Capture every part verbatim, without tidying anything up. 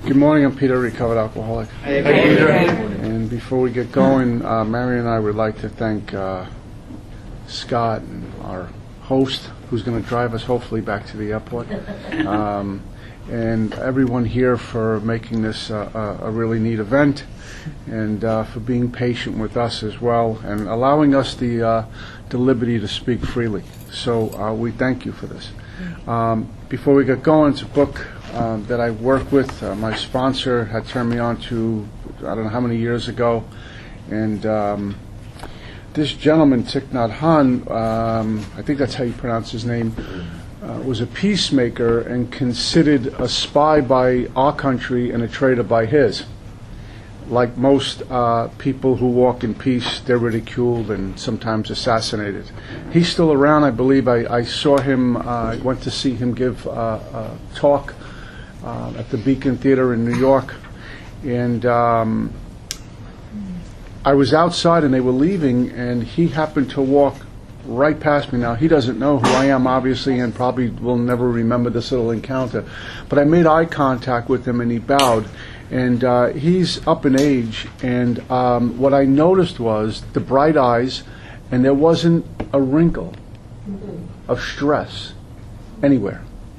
Good morning, I'm Peter, recovered alcoholic. Hey, Peter. And before we get going, uh, Mary and I would like to thank uh, Scott and our host, who's going to drive us hopefully back to the airport, um, and everyone here for making this uh, a, a really neat event, and uh, for being patient with us as well, and allowing us the, uh, the liberty to speak freely. So uh, we thank you for this. Um, before we get going, it's a book um, that I work with. Uh, my sponsor had turned me on to, I don't know how many years ago, and um, this gentleman, Thich Nhat Hanh, um, I think that's how you pronounce his name, uh, was a peacemaker and considered a spy by our country and a traitor by his. Like most uh, people who walk in peace, they're ridiculed and sometimes assassinated. He's still around, I believe. I, I saw him, I uh, went to see him give uh, a talk uh, at the Beacon Theater in New York. And um, I was outside and they were leaving, and he happened to walk right past me. Now, he doesn't know who I am, obviously, and probably will never remember this little encounter. But I made eye contact with him, and he bowed. And uh, he's up in age, and um, what I noticed was the bright eyes, and there wasn't a wrinkle of stress anywhere.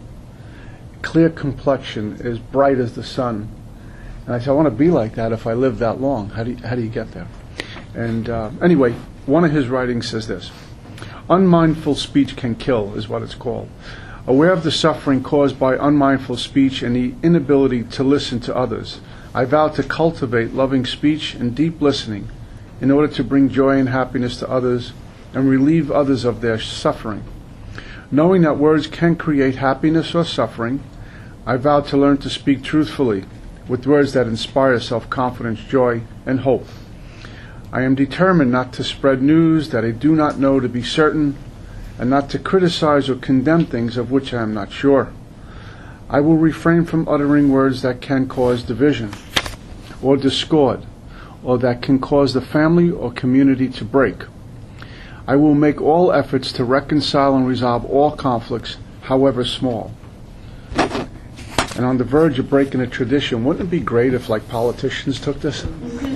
Clear complexion, as bright as the sun. And I said, I want to be like that if I live that long. How do you, how do you get there? And uh, anyway, one of his writings says this: unmindful speech can kill, is what it's called. Aware of the suffering caused by unmindful speech and the inability to listen to others, I vow to cultivate loving speech and deep listening in order to bring joy and happiness to others and relieve others of their suffering. Knowing that words can create happiness or suffering, I vow to learn to speak truthfully with words that inspire self-confidence, joy, and hope. I am determined not to spread news that I do not know to be certain, and not to criticize or condemn things of which I am not sure. I will refrain from uttering words that can cause division or discord, or that can cause the family or community to break. I will make all efforts to reconcile and resolve all conflicts, however small. And on the verge of breaking a tradition, wouldn't it be great if, like, politicians took this?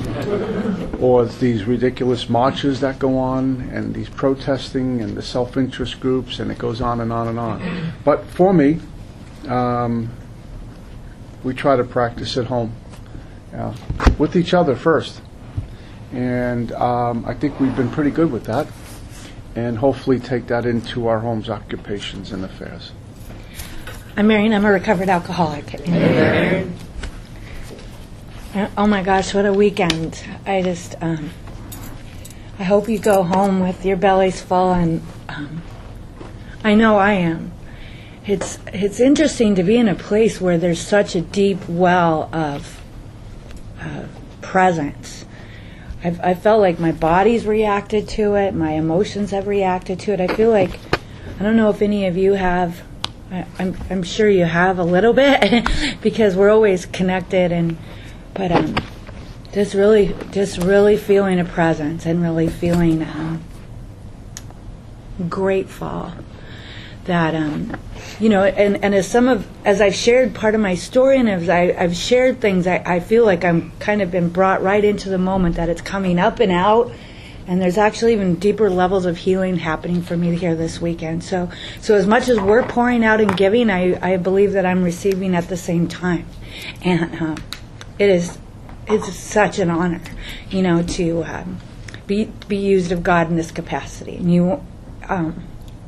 Or these ridiculous marches that go on, and these protesting, and the self-interest groups, and it goes on and on and on. But for me, um, we try to practice at home, uh, with each other first. And um, I think we've been pretty good with that, and hopefully take that into our homes, occupations, and affairs. I'm Marion. I'm a recovered alcoholic. Amen. Oh my gosh, what a weekend. I just, um, I hope you go home with your bellies full, and um, I know I am. It's it's interesting to be in a place where there's such a deep well of uh, presence. I've, I felt like my body's reacted to it, my emotions have reacted to it. I feel like, I don't know if any of you have, I, I'm, I'm sure you have a little bit, because we're always connected, and But um, just really, just really feeling a presence, and really feeling um, grateful that um, you know, and, and as some of as I've shared part of my story, and as I, I've shared things, I, I feel like I'm kind of been brought right into the moment, that it's coming up and out, and there's actually even deeper levels of healing happening for me here this weekend. So, so as much as we're pouring out and giving, I, I believe that I'm receiving at the same time, and. Uh, It is, it's such an honor, you know, to um, be be used of God in this capacity. And you, um,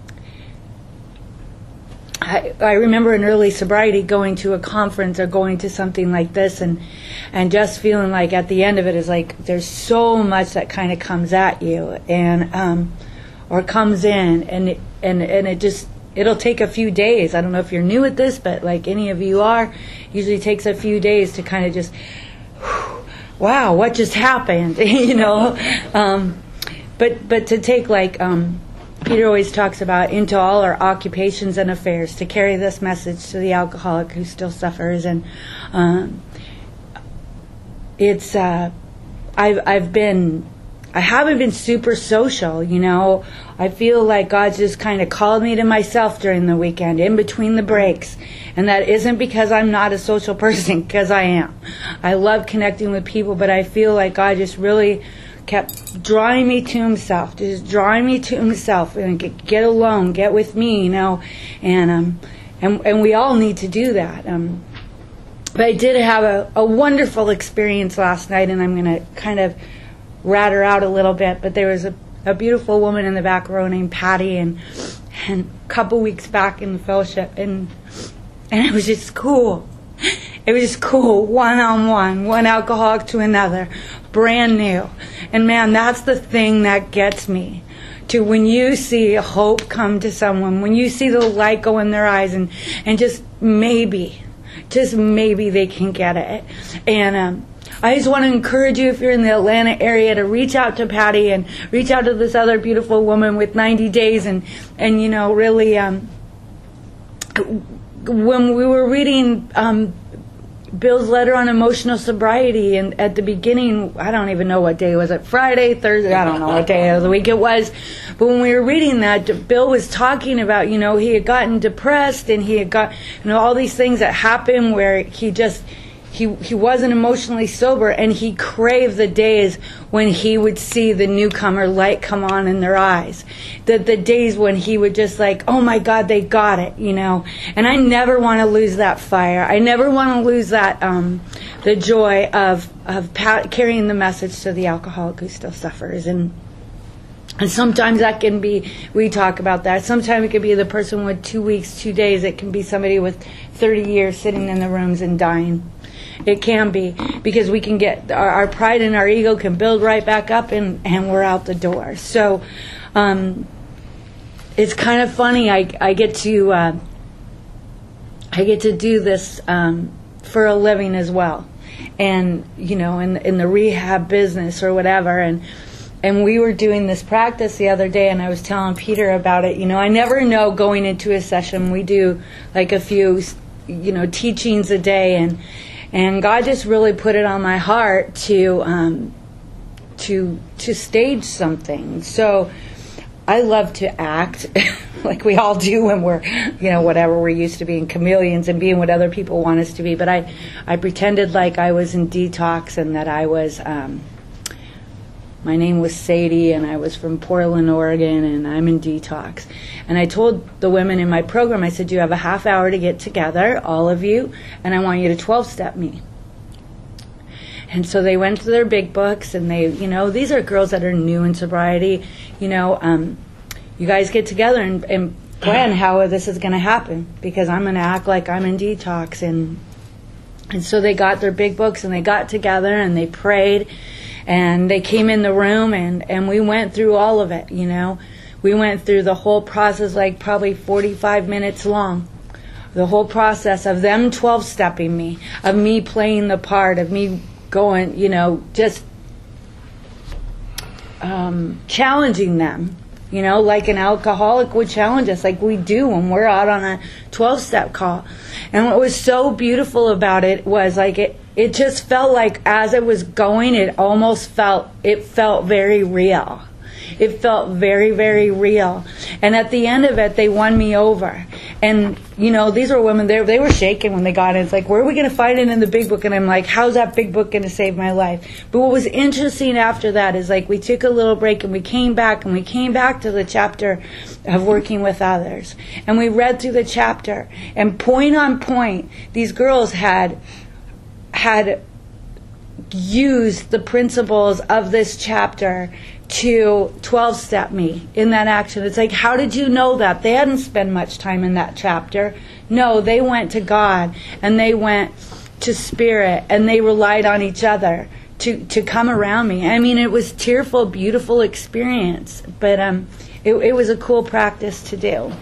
I I remember in early sobriety going to a conference or going to something like this, and and just feeling like at the end of it is like there's so much that kind of comes at you, and um, or comes in, and it, and and it just. It'll take a few days. I don't know if you're new at this, but like any of you are, usually takes a few days to kind of just, whew, wow, what just happened, you know? Um, but but to take, like um, Peter always talks about, into all our occupations and affairs, to carry this message to the alcoholic who still suffers. And um, it's, uh, I've I've been I haven't been super social, you know. I feel like God just kind of called me to myself during the weekend, in between the breaks. And that isn't because I'm not a social person, because I am. I love connecting with people, but I feel like God just really kept drawing me to himself, just drawing me to himself, and get, get alone, get with me, you know. And um, and and we all need to do that. Um, but I did have a, a wonderful experience last night, and I'm going to kind of rat her out a little bit. But there was a, a beautiful woman in the back row named Patty, and and a couple weeks back in the fellowship, and and it was just cool. It was just cool, one-on-one, one alcoholic to another, brand new. And man, that's the thing that gets me. To when you see hope come to someone, when you see the light go in their eyes, and, and just maybe, just maybe they can get it. And um, I just want to encourage you, if you're in the Atlanta area, to reach out to Patty and reach out to this other beautiful woman with ninety days, and, and you know, really, um, when we were reading um, Bill's letter on emotional sobriety, and at the beginning, I don't even know what day was it, Friday, Thursday, I don't know what day of the week it was, but when we were reading that, Bill was talking about, you know, he had gotten depressed, and he had got, you know, all these things that happened where he just, he he wasn't emotionally sober, and he craved the days when he would see the newcomer light come on in their eyes. The, the days when he would just like, oh my God, they got it, you know. And I never want to lose that fire. I never want to lose that, um, the joy of, of pa- carrying the message to the alcoholic who still suffers. And And sometimes that can be, we talk about that, sometimes it could be the person with two weeks, two days. It can be somebody with thirty years sitting in the rooms and dying. It can be, because we can get, our, our pride and our ego can build right back up, and, and we're out the door. So um, it's kind of funny, I, I get to, uh, I get to do this um, for a living as well. And, you know, in, in the rehab business or whatever, and And we were doing this practice the other day, and I was telling Peter about it. You know, I never know going into a session. We do like a few, you know, teachings a day, and and God just really put it on my heart to um, to to stage something. So I love to act like we all do when we're, you know, whatever, we're used to being chameleons and being what other people want us to be. But I, I pretended like I was in detox, and that I was. Um, My name was Sadie, and I was from Portland, Oregon, and I'm in detox. And I told the women in my program, I said, you have a half hour to get together, all of you, and I want you to twelve-step me. And so they went to their big books, and they, you know, these are girls that are new in sobriety. You know, um, you guys get together and, and plan how this is going to happen, because I'm going to act like I'm in detox. And and so they got their big books, and they got together, and they prayed. And they came in the room, and, and we went through all of it, you know. We went through the whole process, like probably forty-five minutes long. The whole process of them twelve-stepping me, of me playing the part, of me going, you know, just um, challenging them, you know, like an alcoholic would challenge us, like we do when we're out on a twelve-step call. And what was so beautiful about it was, like, it, it just felt like as it was going, it almost felt, it felt very real. It felt very, very real. And at the end of it, they won me over. And, you know, these were women, they, they were shaking when they got in. It's like, where are we going to find it in the big book? And I'm like, how's that big book going to save my life? But what was interesting after that is, like, we took a little break, and we came back, and we came back to the chapter of working with others. And we read through the chapter. And point on point, these girls had had used the principles of this chapter to twelve-step me in that action. It's like, how did you know that? They hadn't spent much time in that chapter. No, they went to God, and they went to Spirit, and they relied on each other to, to come around me. I mean, it was tearful, beautiful experience, but um, it, it was a cool practice to do.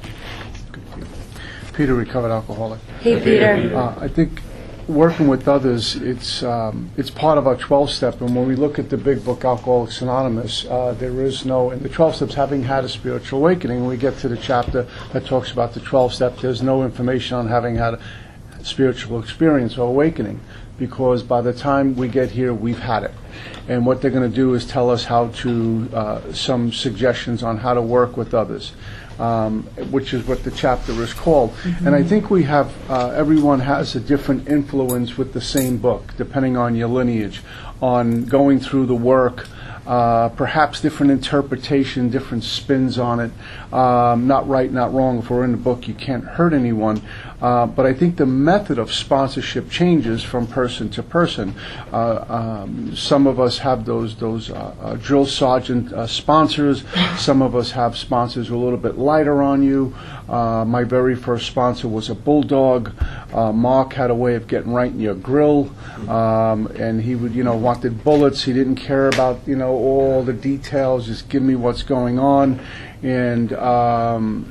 Peter, recovered alcoholic. Hey, Peter. Uh, I think working with others, it's um, it's part of our twelve-step, and when we look at the big book, Alcoholics Anonymous, uh, there is no, in the twelve steps, having had a spiritual awakening, when we get to the chapter that talks about the twelve steps, there's no information on having had spiritual experience or awakening, because by the time we get here, we've had it. And what they're going to do is tell us how to, uh, some suggestions on how to work with others, um, which is what the chapter is called. Mm-hmm. And I think we have, uh, everyone has a different influence with the same book, depending on your lineage, on going through the work, uh, perhaps different interpretation, different spins on it. Um, not right, not wrong. If we're in the book, you can't hurt anyone. Uh, but I think the method of sponsorship changes from person to person. Uh, um, some of us have those those uh, uh, drill sergeant uh, sponsors. Some of us have sponsors who are a little bit lighter on you. Uh, my very first sponsor was a bulldog. Uh, Mark had a way of getting right in your grill, um, and he would, you know, wanted bullets. He didn't care about, you know, all the details. Just give me what's going on. And um,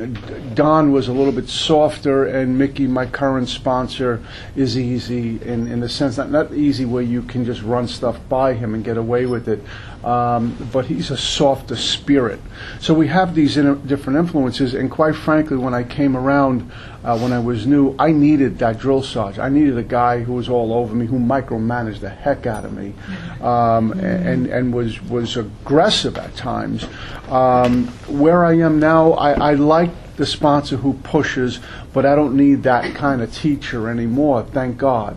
Don was a little bit softer, and Mickey, my current sponsor, is easy in, in the sense that not easy where you can just run stuff by him and get away with it, um, but he's a softer spirit. So we have these in, different influences, and quite frankly, when I came around, uh, when I was new, I needed that drill sergeant. I needed a guy who was all over me, who micromanaged the heck out of me, um, and, and was, was aggressive at times. Um, where I am now, I, I like the sponsor who pushes, but I don't need that kind of teacher anymore, thank God.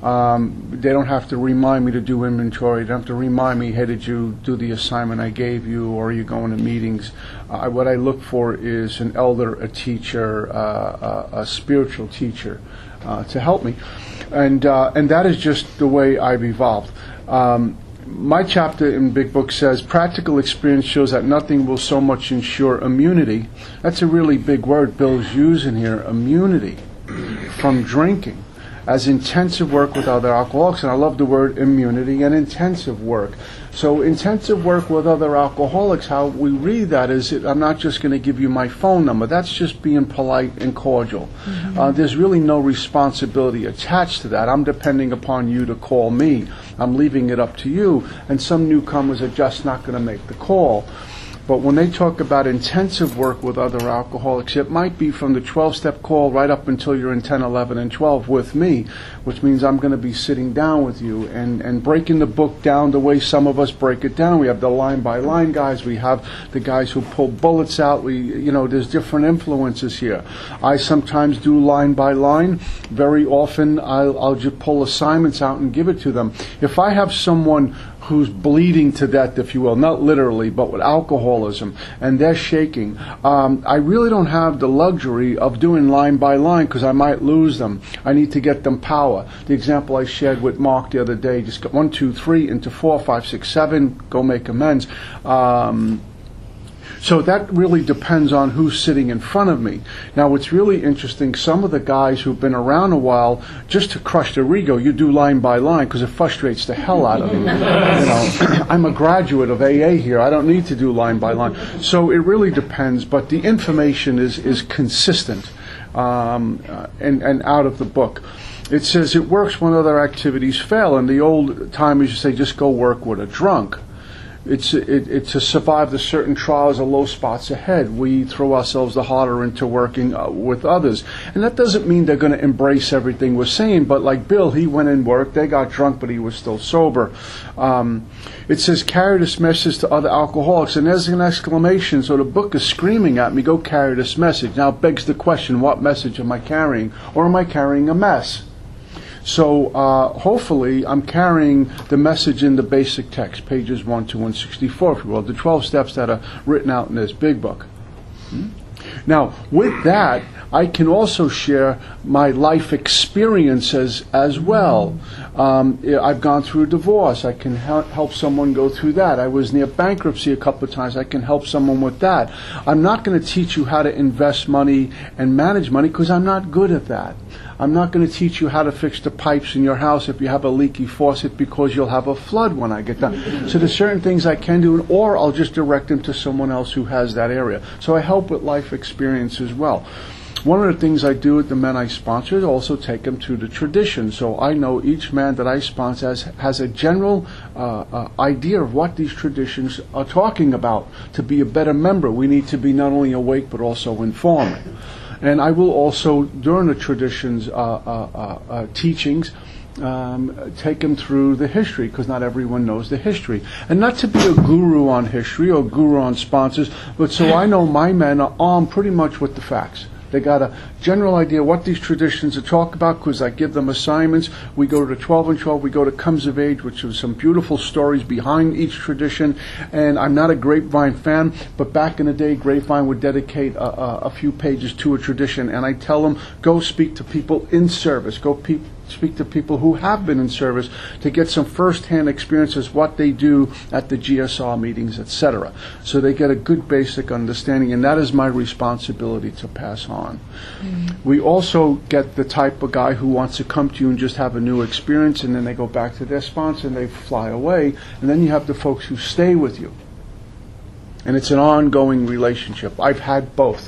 Um, they don't have to remind me to do inventory. They don't have to remind me, hey, did you do the assignment I gave you, or are you going to meetings? Uh, what I look for is an elder, a teacher, uh, a, a spiritual teacher uh, to help me. And, uh, and that is just the way I've evolved. Um, My chapter in Big Book says, practical experience shows that nothing will so much ensure immunity. That's a really big word Bill's using here, immunity from drinking, as intensive work with other alcoholics. And I love the word immunity and intensive work. So intensive work with other alcoholics, how we read that is, it, I'm not just going to give you my phone number. That's just being polite and cordial. Mm-hmm. Uh, there's really no responsibility attached to that. I'm depending upon you to call me. I'm leaving it up to you. And some newcomers are just not going to make the call. But when they talk about intensive work with other alcoholics, it might be from the twelve-step call right up until you're in ten, eleven, and twelve with me, which means I'm going to be sitting down with you and, and breaking the book down the way some of us break it down. We have the line-by-line guys. We have the guys who pull bullets out. We, you know, there's different influences here. I sometimes do line-by-line. Very often I'll, I'll just pull assignments out and give it to them. If I have someone who's bleeding to death, if you will, not literally, but with alcoholism, and they're shaking, um, I really don't have the luxury of doing line by line because I might lose them. I need to get them power. The example I shared with Mark the other day, just got one, two, three, into four, five, six, seven, go make amends. Um, So that really depends on who's sitting in front of me. Now, what's really interesting, some of the guys who've been around a while, just to crush their ego, you do line by line because it frustrates the hell out of me. You know, I'm a graduate of A A here. I don't need to do line by line. So it really depends, but the information is, is consistent um, uh, and, and out of the book. It says it works when other activities fail. And the old timers used to say, just go work with a drunk. It's it, it, to survive the certain trials or low spots ahead. We throw ourselves the harder into working uh, with others. And that doesn't mean they're going to embrace everything we're saying, but like Bill, he went and worked, they got drunk, but he was still sober. Um, it says, carry this message to other alcoholics. And there's an exclamation, so the book is screaming at me, go carry this message. Now it begs the question, what message am I carrying? Or am I carrying a mess? So uh, hopefully I'm carrying the message in the basic text, pages one to one sixty-four, if you will, the twelve steps that are written out in this big book. Hmm? Now, with that, I can also share my life experiences as well. Um, I've gone through a divorce. I can help, help someone go through that. I was near bankruptcy a couple of times. I can help someone with that. I'm not going to teach you how to invest money and manage money because I'm not good at that. I'm not going to teach you how to fix the pipes in your house if you have a leaky faucet because you'll have a flood when I get done. So there's certain things I can do, or I'll just direct them to someone else who has that area. So I help with life experience as well. One of the things I do with the men I sponsor is also take them to the tradition. So I know each man that I sponsor has, has a general uh, uh, idea of what these traditions are talking about. To be a better member, we need to be not only awake but also informed. And I will also, during the traditions uh, uh, uh, uh, teachings, um, take them through the history, because not everyone knows the history. And not to be a guru on history or guru on sponsors, but so I know my men are armed pretty much with the facts. They got a general idea what these traditions are talk about, because I give them assignments. We go to twelve and twelve, we go to Comes of Age, which is some beautiful stories behind each tradition. And I'm not a Grapevine fan, but back in the day, Grapevine would dedicate a, a, a few pages to a tradition, and I tell them, go speak to people in service, go pe- speak to people who have been in service to get some first-hand experiences, what they do at the G S R meetings, et cetera. So they get a good basic understanding, and that is my responsibility to pass on. Mm-hmm. We also get the type of guy who wants to come to you and just have a new experience, and then they go back to their sponsor and they fly away, and then you have the folks who stay with you. And it's an ongoing relationship. I've had both.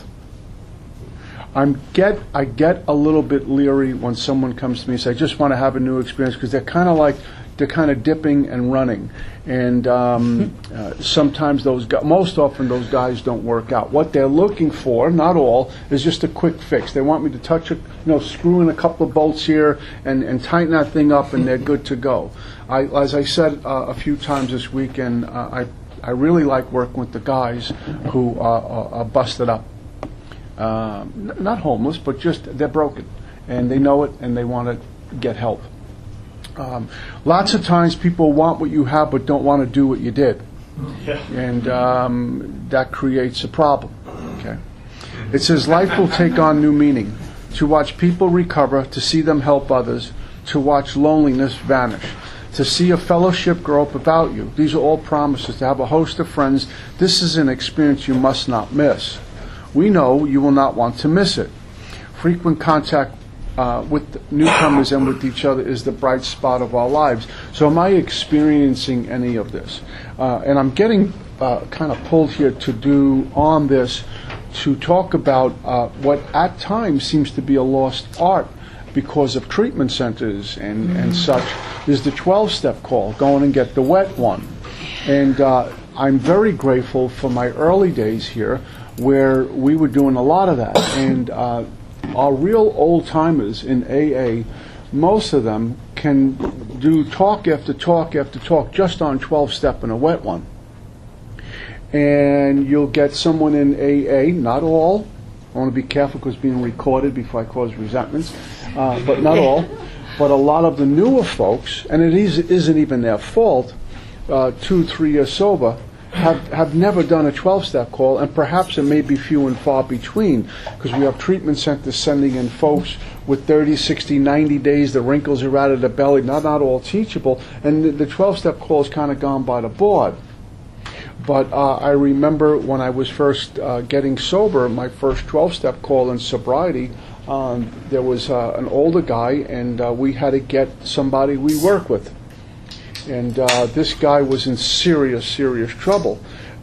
I'm get I get a little bit leery when someone comes to me and says, I just want to have a new experience, because they're kind of like, they're kind of dipping and running. And um, uh, sometimes those, gu- most often those guys don't work out. What they're looking for, not all, is just a quick fix. They want me to touch it, you know, screw in a couple of bolts here and, and tighten that thing up, and they're good to go. I, as I said uh, a few times this weekend, uh, I, I really like working with the guys who are, are, are busted up. Um, n- not homeless, but just they're broken, and they know it, and they want to get help. Um, lots of times people want what you have but don't want to do what you did, yeah. and um, that creates a problem. Okay, it says life will take on new meaning. To watch people recover, to see them help others, to watch loneliness vanish, to see a fellowship grow up about you. These are all promises. To have a host of friends. This is an experience you must not miss. We know you will not want to miss it. Frequent contact uh, with newcomers and with each other is the bright spot of our lives. So am I experiencing any of this? Uh, and I'm getting uh, kind of pulled here to do on this, to talk about uh, what at times seems to be a lost art because of treatment centers and, mm-hmm. and such, is the twelve-step call, go in and get the wet one. And uh, I'm very grateful for my early days here, where we were doing a lot of that. And uh, our real old-timers in A A, most of them can do talk after talk after talk just on twelve-step and a wet one. And you'll get someone in A A, not all, I want to be careful because it's being recorded before I cause resentments, uh, but not all, but a lot of the newer folks, and it is, isn't even their fault, uh, two, three years sober, Have, have never done a twelve-step call, and perhaps it may be few and far between, because we have treatment centers sending in folks with thirty, sixty, ninety days, the wrinkles are out of the belly, not, not all teachable, and the, the twelve-step call has kind of gone by the board. But uh, I remember when I was first uh, getting sober, my first twelve-step call in sobriety, um, there was uh, an older guy, and uh, we had to get somebody we work with. And uh, this guy was in serious, serious trouble.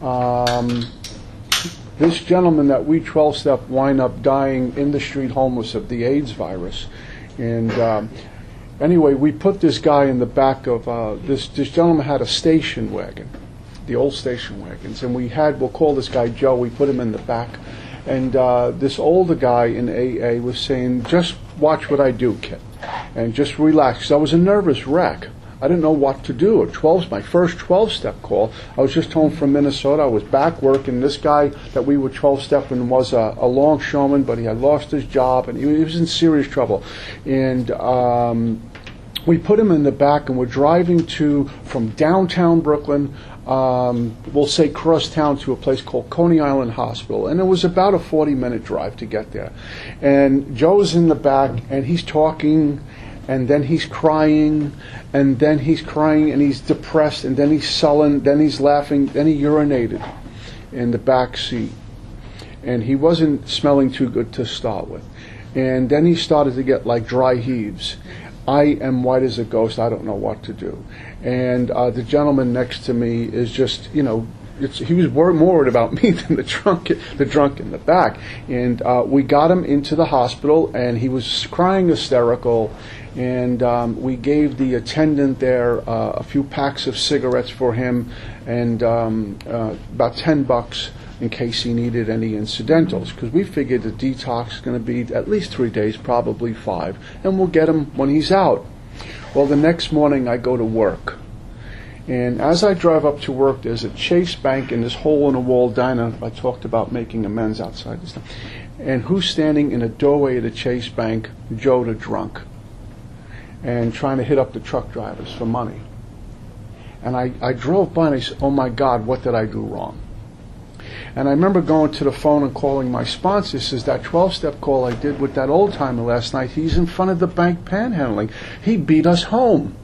Um, this gentleman that we twelve-step wind up dying in the street homeless of the AIDS virus. And um, anyway, we put this guy in the back of, uh, this, this gentleman had a station wagon, the old station wagons. And we had, we'll call this guy Joe, we put him in the back. And uh, this older guy in A A was saying, just watch what I do, kid, and just relax. 'Cause I was a nervous wreck. I didn't know what to do. At twelve, my first twelve-step call, I was just home from Minnesota. I was back working. This guy that we were twelve-stepping was a, a longshoreman, but he had lost his job, and he, he was in serious trouble. And um, we put him in the back, and we're driving to, from downtown Brooklyn, um, we'll say crosstown, to a place called Coney Island Hospital. And it was about a forty-minute drive to get there. And Joe's in the back, and he's talking, and then he's crying, and then he's crying, and he's depressed, and then he's sullen, then he's laughing, then he urinated in the back seat. And he wasn't smelling too good to start with. And then he started to get like dry heaves. I am white as a ghost, I don't know what to do. And uh, the gentleman next to me is just, you know, It's, he was more worried about me than the drunk, the drunk in the back. And uh, we got him into the hospital, and he was crying hysterical. And um, we gave the attendant there uh, a few packs of cigarettes for him, and um, uh, about ten bucks in case he needed any incidentals, because we figured the detox is going to be at least three days, probably five, and we'll get him when he's out. Well, the next morning I go to work, and as I drive up to work, there's a Chase Bank in this hole-in-the-wall diner. I talked about making amends outside this time. And who's standing in the doorway of the Chase Bank? Joe the drunk, and trying to hit up the truck drivers for money. And I, I drove by and I said, oh my God, what did I do wrong? And I remember going to the phone and calling my sponsor. Says, that twelve-step call I did with that old-timer last night, he's in front of the bank panhandling. He beat us home.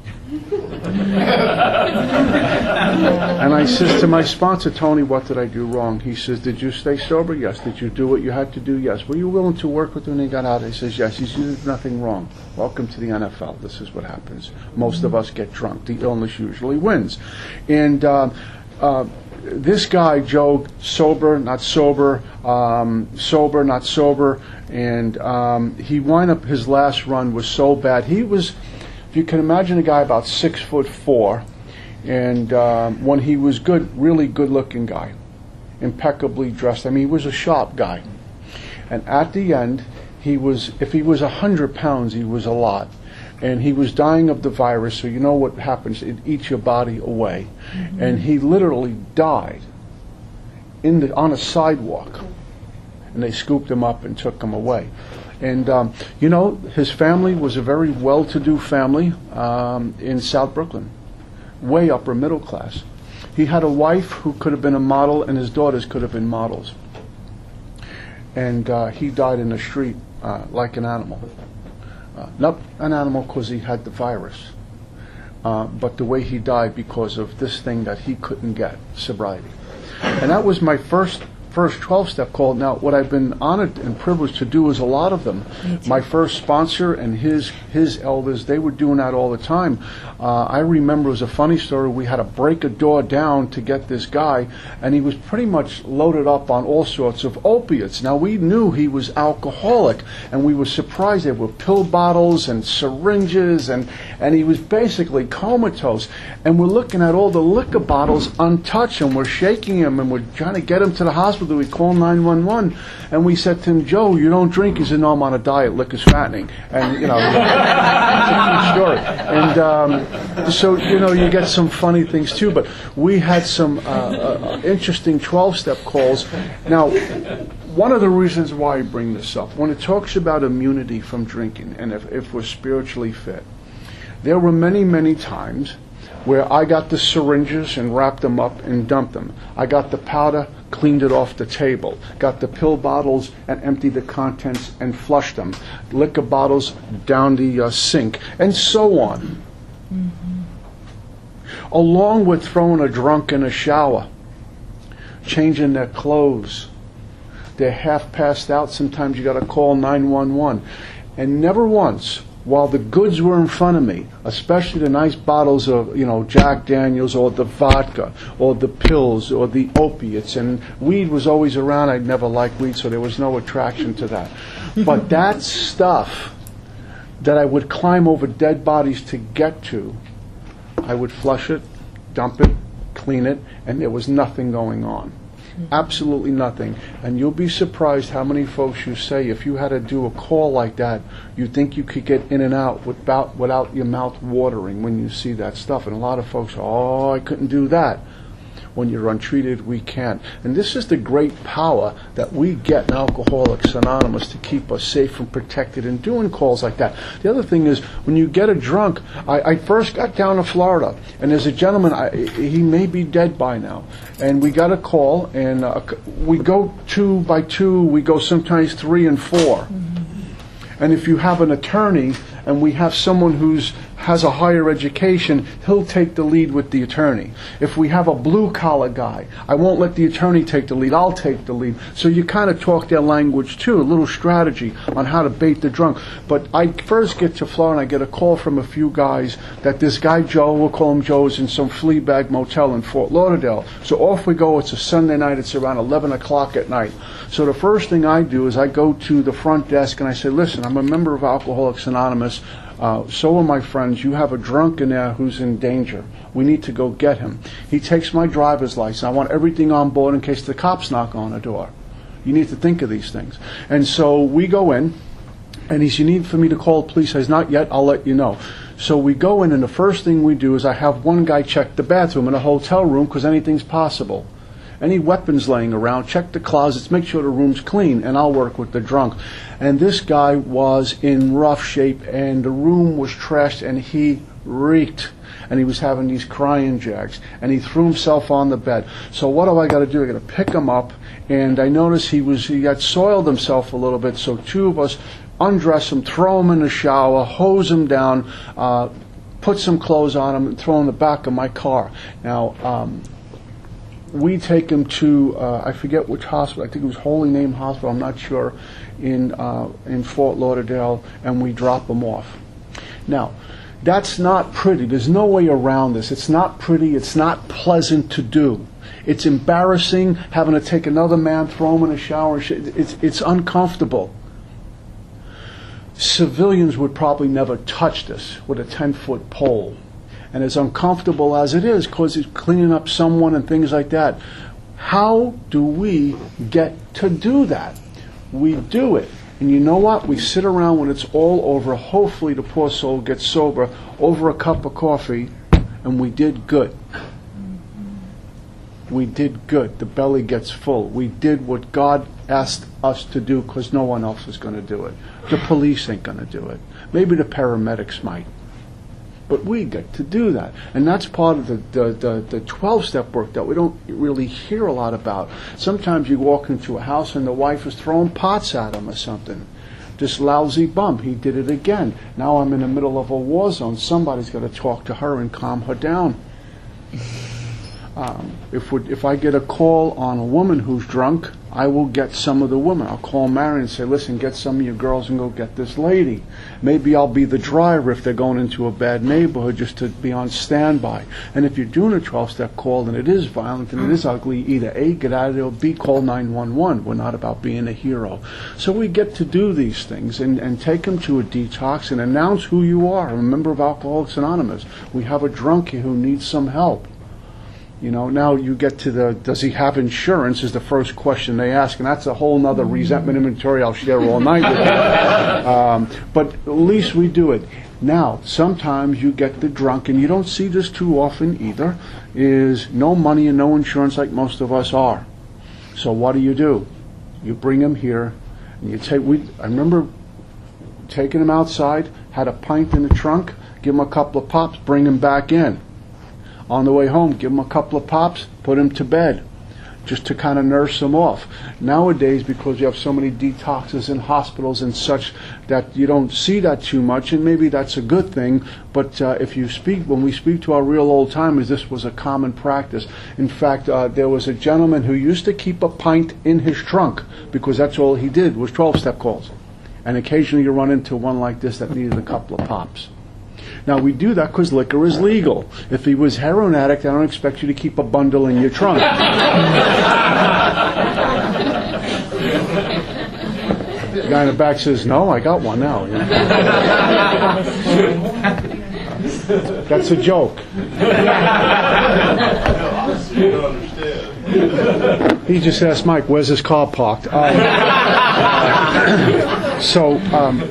And I says to my sponsor, Tony, what did I do wrong? He says, did you stay sober? Yes. Did you do what you had to do? Yes. Were you willing to work with him when he got out? He says, yes. He says, you did nothing wrong. Welcome to the N F L. This is what happens. Most of us get drunk. The illness usually wins. And uh, uh, this guy, Joe, sober, not sober, um, sober, not sober, and um, he wound up, his last run was so bad. He was, if you can imagine a guy about six foot four, and um, when he was good, really good-looking guy, impeccably dressed. I mean, he was a sharp guy. And at the end, he was, if he was a hundred pounds, he was a lot. And he was dying of the virus, so you know what happens, it eats your body away. Mm-hmm. And he literally died in the on a sidewalk. And they scooped him up and took him away. And, um, you know, his family was a very well-to-do family um, in South Brooklyn, way upper middle class. He had a wife who could have been a model, and his daughters could have been models. And uh, he died in the street uh, like an animal. Uh, not an animal because he had the virus, uh, but the way he died because of this thing that he couldn't get, sobriety. And that was my first first twelve-step call. Now, what I've been honored and privileged to do is a lot of them. My first sponsor and his his elders, they were doing that all the time. Uh, I remember it was a funny story. We had to break a door down to get this guy, and he was pretty much loaded up on all sorts of opiates. Now, we knew he was alcoholic, and we were surprised. There were pill bottles and syringes, and, and he was basically comatose. And we're looking at all the liquor bottles untouched, and we're shaking him, and we're trying to get him to the hospital. We call nine one one, and we said to him, Joe, you don't drink? He said, no, I'm on a diet. Liquor's fattening. And, you know, it's a true story. And um, so, you know, you get some funny things, too. But we had some uh, uh, interesting twelve-step calls. Now, one of the reasons why I bring this up, when it talks about immunity from drinking and if, if we're spiritually fit, there were many, many times where I got the syringes and wrapped them up and dumped them. I got the powder, cleaned it off the table. Got the pill bottles and emptied the contents and flushed them. Liquor bottles down the uh, sink, and so on. Mm-hmm. Along with throwing a drunk in a shower, changing their clothes. They're half passed out. Sometimes you got to call nine one one. And never once, while the goods were in front of me, especially the nice bottles of, you know, Jack Daniels or the vodka or the pills or the opiates, and weed was always around. I'd never liked weed, so there was no attraction to that. But that stuff that I would climb over dead bodies to get to, I would flush it, dump it, clean it, and there was nothing going on. Absolutely nothing. And you'll be surprised how many folks you say, if you had to do a call like that, you think you could get in and out without, without your mouth watering when you see that stuff. And a lot of folks, oh, I couldn't do that. When you're untreated, we can't. And this is the great power that we get in Alcoholics Anonymous to keep us safe and protected in doing calls like that. The other thing is, when you get a drunk, I, I first got down to Florida, and there's a gentleman, I, he may be dead by now, and we got a call, and uh, we go two by two, we go sometimes three and four. Mm-hmm. And if you have an attorney, and we have someone who's has a higher education, he'll take the lead with the attorney. If we have a blue-collar guy, I won't let the attorney take the lead, I'll take the lead. So you kind of talk their language too, a little strategy on how to bait the drunk. But I first get to Florida and I get a call from a few guys that this guy Joe, we'll call him Joe, is in some flea bag motel in Fort Lauderdale. So off we go, it's a Sunday night, it's around eleven o'clock at night. So the first thing I do is I go to the front desk and I say, listen, I'm a member of Alcoholics Anonymous. Uh, so are my friends. You have a drunk in there who's in danger. We need to go get him. He takes my driver's license. I want everything on board in case the cops knock on the door. You need to think of these things. And so we go in, and he says, you need for me to call the police? I says, not yet, I'll let you know. So we go in, and the first thing we do is I have one guy check the bathroom in a hotel room because anything's possible. Any weapons laying around, check the closets, make sure the room's clean, and I'll work with the drunk. And this guy was in rough shape, and the room was trashed, and he reeked. And he was having these crying jags, and he threw himself on the bed. So what do I got to do? I got to pick him up, and I noticed he was he got soiled himself a little bit. So two of us undress him, throw him in the shower, hose him down, uh, put some clothes on him, and throw him in the back of my car. Now. Um, We take him to, uh, I forget which hospital, I think it was Holy Name Hospital, I'm not sure, in uh, in Fort Lauderdale, and we drop him off. Now, that's not pretty. There's no way around this. It's not pretty. It's not pleasant to do. It's embarrassing having to take another man, throw him in a shower. It's, it's uncomfortable. Civilians would probably never touch this with a ten-foot pole. And as uncomfortable as it is, because it's cleaning up someone and things like that, how do we get to do that? We do it. And you know what? We sit around when it's all over. Hopefully the poor soul gets sober over a cup of coffee, and we did good. We did good. The belly gets full. We did what God asked us to do because no one else is going to do it. The police ain't going to do it. Maybe the paramedics might. But we get to do that. And that's part of the, the, the, the twelve-step work that we don't really hear a lot about. Sometimes you walk into a house and the wife is throwing pots at him or something. This lousy bum, he did it again. Now I'm in the middle of a war zone. Somebody's got to talk to her and calm her down. Um, if, we, if I get a call on a woman who's drunk, I will get some of the women. I'll call Marion and say, listen, get some of your girls and go get this lady. Maybe I'll be the driver if they're going into a bad neighborhood just to be on standby. And if you're doing a twelve-step call and it is violent and it is ugly, either A, get out of there, or B, call nine one one. We're not about being a hero. So we get to do these things and, and take them to a detox and announce who you are, a member of Alcoholics Anonymous. We have a drunk here who needs some help. You know, now you get to the, does he have insurance, is the first question they ask, and that's a whole nother resentment inventory I'll share all night with you. Um, but at least we do it. Now, sometimes you get the drunk, and you don't see this too often either, is no money and no insurance like most of us are. So what do you do? You bring him here, and you take, we, I remember taking him outside, had a pint in the trunk, give him a couple of pops, bring him back in. On the way home, give him a couple of pops, put him to bed, just to kind of nurse him off. Nowadays, because you have so many detoxes in hospitals and such, that you don't see that too much, and maybe that's a good thing, but uh, if you speak, when we speak to our real old-timers, this was a common practice. In fact, uh, there was a gentleman who used to keep a pint in his trunk, because that's all he did, was twelve-step calls. And occasionally you run into one like this that needed a couple of pops. Now, we do that because liquor is legal. If he was heroin addict, I don't expect you to keep a bundle in your trunk. The guy in the back says, no, I got one now. That's a joke. He just asked Mike, where's his car parked? Um, so... Um,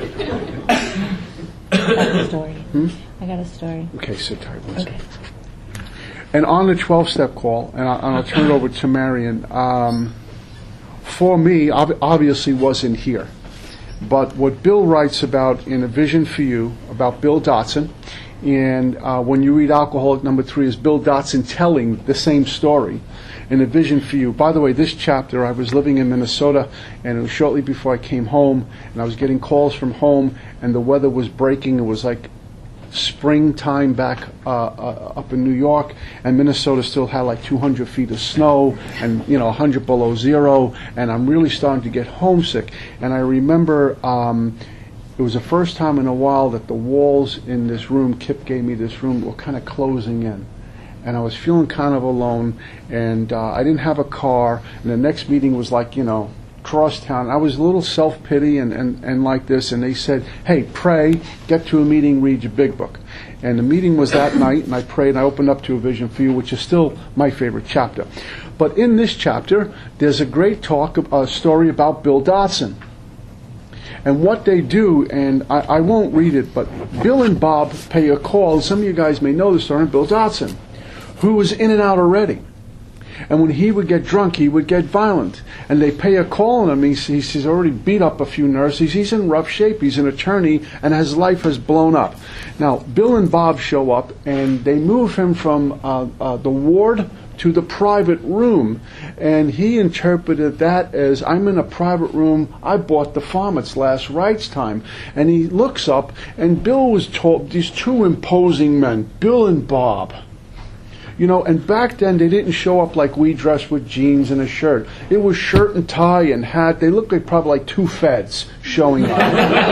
I got a story. Hmm? I got a story. Okay, sit tight. One Okay. second. And on the twelve-step call, and, I, and I'll turn it over to Marion, um, for me, ob- obviously wasn't here. But what Bill writes about in A Vision for You, about Bill Dotson, and uh, when you read Alcoholic Number Three, is Bill Dotson telling the same story in A Vision for You. By the way, this chapter, I was living in Minnesota, and it was shortly before I came home, and I was getting calls from home, and the weather was breaking. It was like springtime back uh, uh, up in New York, and Minnesota still had like two hundred feet of snow and, you know, one hundred below zero, and I'm really starting to get homesick. And I remember um, it was the first time in a while that the walls in this room, Kip gave me this room, were kind of closing in. And I was feeling kind of alone, and uh, I didn't have a car, and the next meeting was like, you know, crosstown. I was a little self-pity and, and, and like this, and they said, hey, pray, get to a meeting, read your big book. And the meeting was that night, and I prayed, and I opened up to A Vision for You, which is still my favorite chapter. But in this chapter, there's a great talk, a story about Bill Dotson. And what they do, and I, I won't read it, but Bill and Bob pay a call. Some of you guys may know the story of Bill Dotson, who was in and out already. And when he would get drunk, he would get violent. And they pay a call on him. He's, he's already beat up a few nurses. He's in rough shape. He's an attorney, and his life has blown up. Now, Bill and Bob show up, and they move him from uh, uh, the ward to the private room. And he interpreted that as, I'm in a private room. I bought the farm. It's last rites time. And he looks up, and Bill was told, these two imposing men, Bill and Bob. You know, and back then they didn't show up like we dress with jeans and a shirt. It was shirt and tie and hat. They looked like probably like two feds showing up.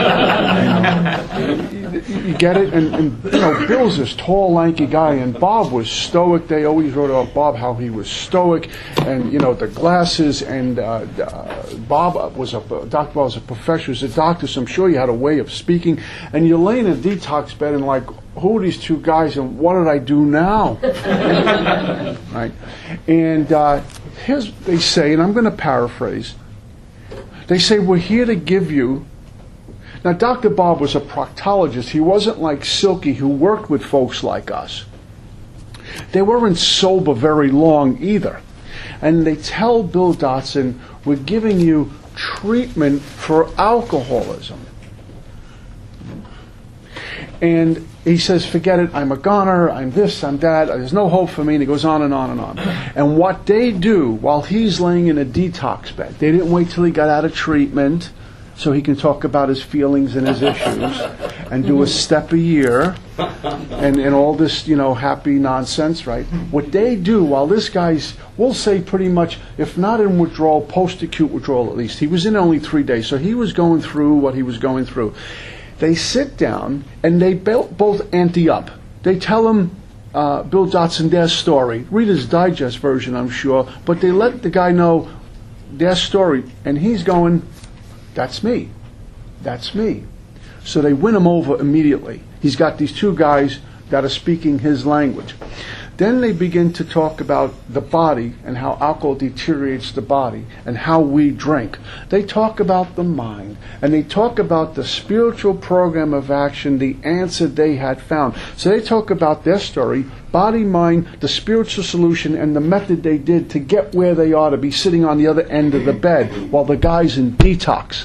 you, you get it? And, and, you know, Bill's this tall, lanky guy, and Bob was stoic. They always wrote about Bob how he was stoic, and, you know, the glasses. And uh, uh, Bob was a, Doctor Bob was a professor, he was a doctor, so I'm sure he had a way of speaking. And you're laying in a detox bed and like, who are these two guys and what did I do now? Right? And uh, here's they say, and I'm going to paraphrase, they say, we're here to give you. Now, Doctor Bob was a proctologist. He wasn't like Silky, who worked with folks like us. They weren't sober very long either. And they tell Bill Dotson, we're giving you treatment for alcoholism. And he says, forget it, I'm a goner, I'm this, I'm that, there's no hope for me, and he goes on and on and on. And what they do while he's laying in a detox bed, they didn't wait till he got out of treatment so he can talk about his feelings and his issues and do a step a year and, and all this, you know, happy nonsense, right? What they do while this guy's, we'll say pretty much, if not in withdrawal, post-acute withdrawal at least. He was in only three days, so he was going through what he was going through. They sit down and they both ante up. They tell him, uh, Bill Dotson, their story. Reader's Digest version, I'm sure. But they let the guy know their story. And he's going, that's me. That's me. So they win him over immediately. He's got these two guys that are speaking his language. Then they begin to talk about the body and how alcohol deteriorates the body and how we drink. They talk about the mind, and they talk about the spiritual program of action, the answer they had found. So they talk about their story, body, mind, the spiritual solution, and the method they did to get where they are to be sitting on the other end of the bed while the guy's in detox.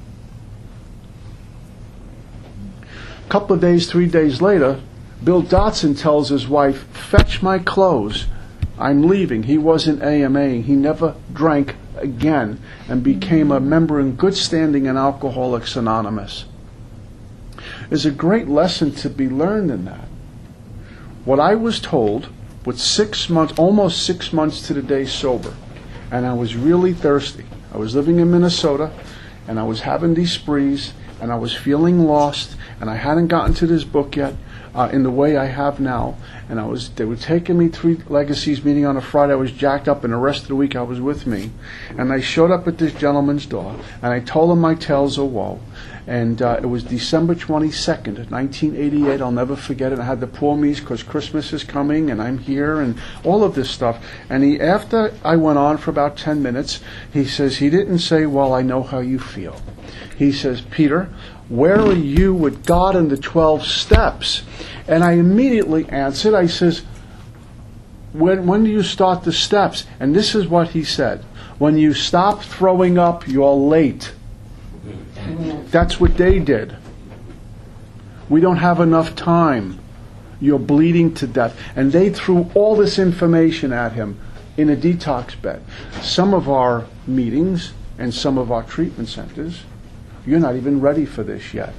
A couple of days, three days later, Bill Dotson tells his wife, fetch my clothes. I'm leaving. He wasn't AMAing. He never drank again and became a member in good standing in Alcoholics Anonymous. There's a great lesson to be learned in that. What I was told, with six months, almost six months to the day sober, and I was really thirsty. I was living in Minnesota, and I was having these sprees, and I was feeling lost, and I hadn't gotten to this book yet. Uh, in the way I have now, and I was they were taking me Three Legacies meeting on a Friday. I was jacked up, and the rest of the week I was with me. And I showed up at this gentleman's door, and I told him my tales of woe. And uh, it was December twenty-second, nineteen eighty-eight. I'll never forget it. I had to pour me because Christmas is coming, and I'm here, and all of this stuff. And he, after I went on for about ten minutes, he says, he didn't say, well, I know how you feel. He says, Peter, where are you with God and the twelve steps? And I immediately answered, I says, when, when do you start the steps? And this is what he said. When you stop throwing up, you're late. That's what they did. We don't have enough time. You're bleeding to death. And they threw all this information at him in a detox bed. Some of our meetings and some of our treatment centers, you're not even ready for this yet.